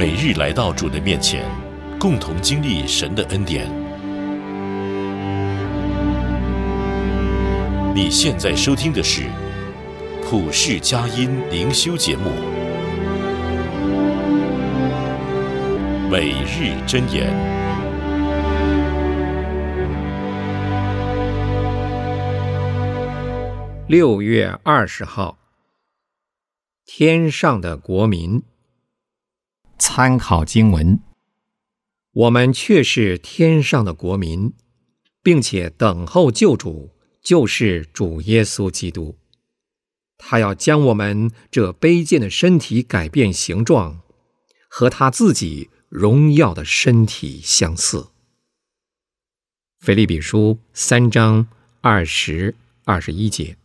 每日来到主的面前，共同经历神的恩典。你现在收听的是普世佳音灵修节目，每日箴言。 6月20号，天上的国民。参考经文：我们却是天上的国民，并且等候救主，就是主耶稣基督。他要将我们这卑贱的身体改变形状，和他自己荣耀的身体相似。腓立比书3章20、21节。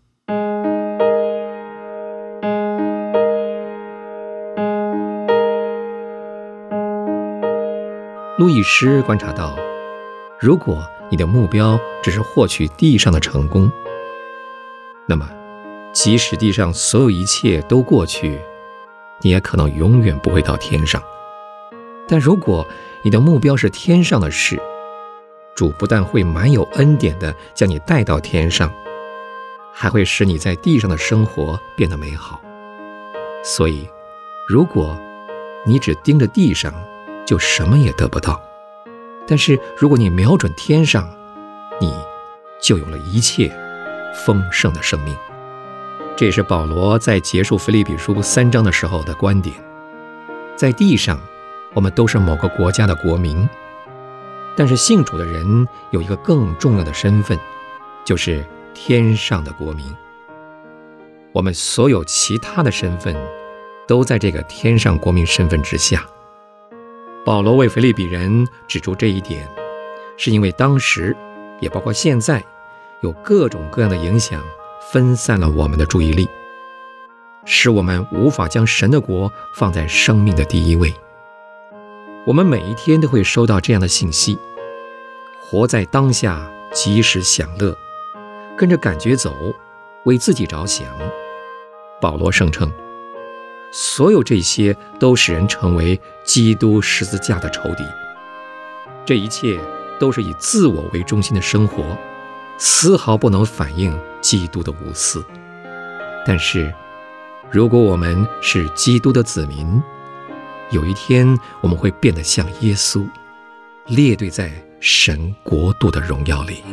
路易斯观察到，如果你的目标只是获取地上的成功，那么即使地上所有一切都过去，你也可能永远不会到天上。但如果你的目标是天上的事，主不但会满有恩典地将你带到天上，还会使你在地上的生活变得美好。所以，如果你只盯着地上，就什么也得不到。但是如果你瞄准天上，你就有了一切丰盛的生命。这也是保罗在结束腓立比书3章的时候的观点。在地上，我们都是某个国家的国民，但是信主的人有一个更重要的身份，就是天上的国民。我们所有其他的身份都在这个天上国民身份之下。保罗为腓立比人指出这一点，是因为当时也包括现在，有各种各样的影响分散了我们的注意力，使我们无法将神的国放在生命的第一位。我们每一天都会收到这样的信息，活在当下，及时享乐，跟着感觉走，为自己着想。保罗声称，所有这些都使人成为基督十字架的仇敌。这一切都是以自我为中心的生活，丝毫不能反映基督的无私。但是如果我们是基督的子民，有一天我们会变得像耶稣，列队在神国度的荣耀里。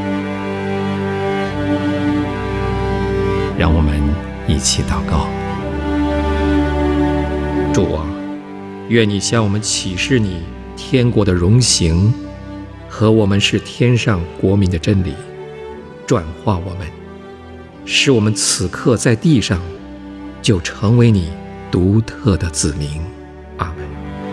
让我们一起祷告。主啊，愿你向我们启示你天国的荣行和我们是天上国民的真理，转化我们，使我们此刻在地上就成为你独特的子民。阿们。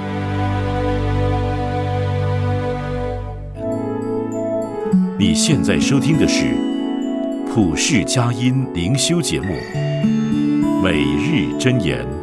你现在收听的是普世佳音灵修节目，每日箴言。